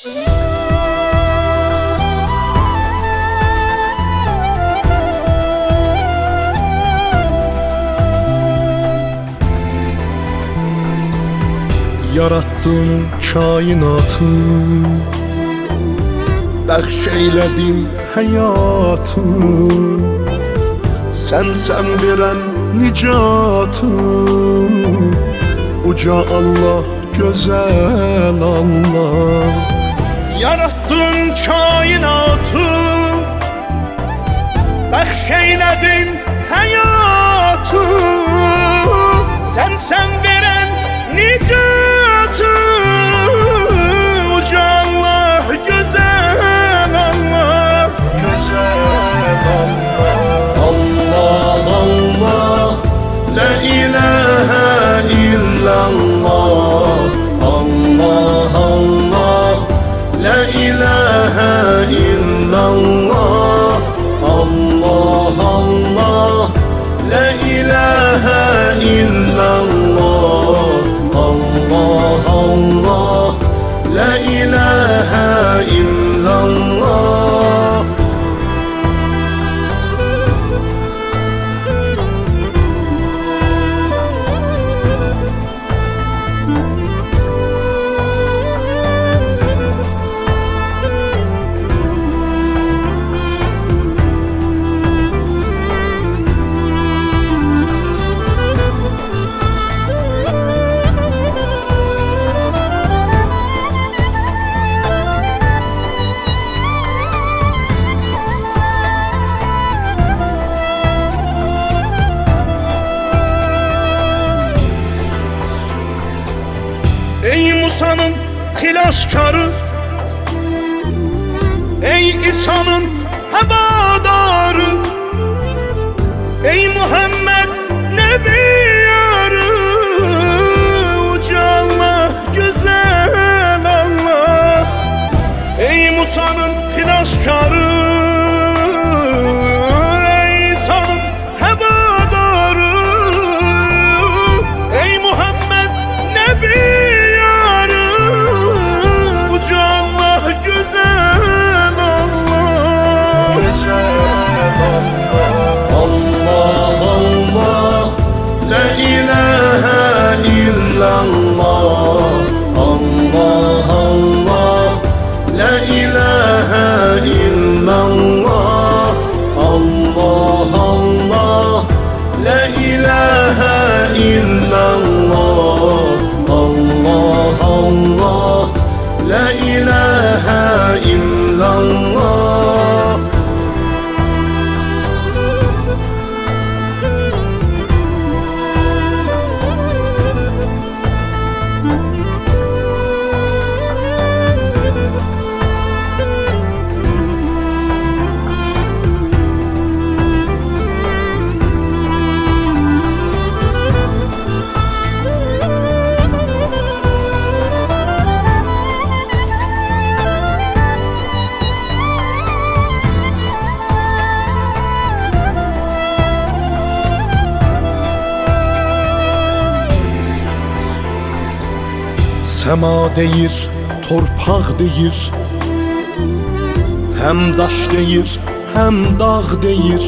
Yarattın kainatı, bəxş eylədin həyatı. Sən verən nicatı, uca Allah, gözəl Allah. Yarattın kainatı, bəxş eylədin həyatı. Sən verən nicatı, uca Allah, gözəl Allah. Gözəl Allah. Allah Allah, la ilahe illallah. Allah Allah, la ilahe illallah. Allah Allah, la ilahe illallah. Allah Allah, la ilahe illallah. Ey Musa'nın xilaskarı, ey İsa'nın hevadarı, ey Muhammed Nebi yarı, uca Allah, güzel Allah. Ey Musa'nın xilaskarı, ey İsa'nın hevadarı, ey Muhammed Nebi illallah. Allah Allah, la ilahe illallah. Allah Allah, la ilahe illallah. Allah Allah, la ilahe illallah. Səma deyir, torpaq deyir, həm daş deyir, həm dağ deyir.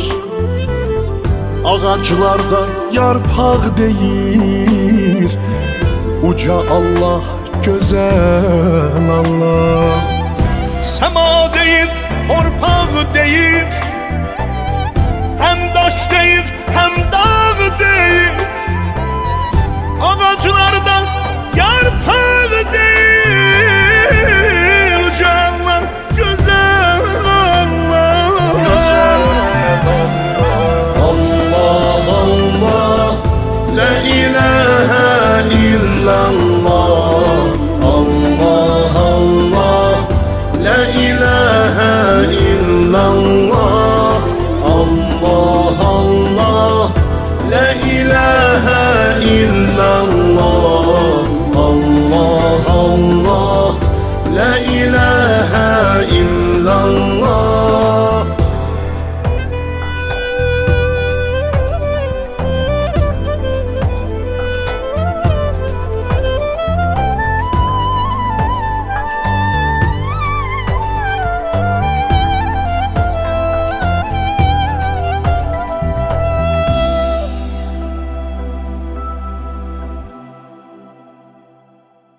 Ağaclarda yarpaq deyir, uca Allah, gözəl Allah. Səma deyir, torpaq deyir, həm daş deyir, həm dağ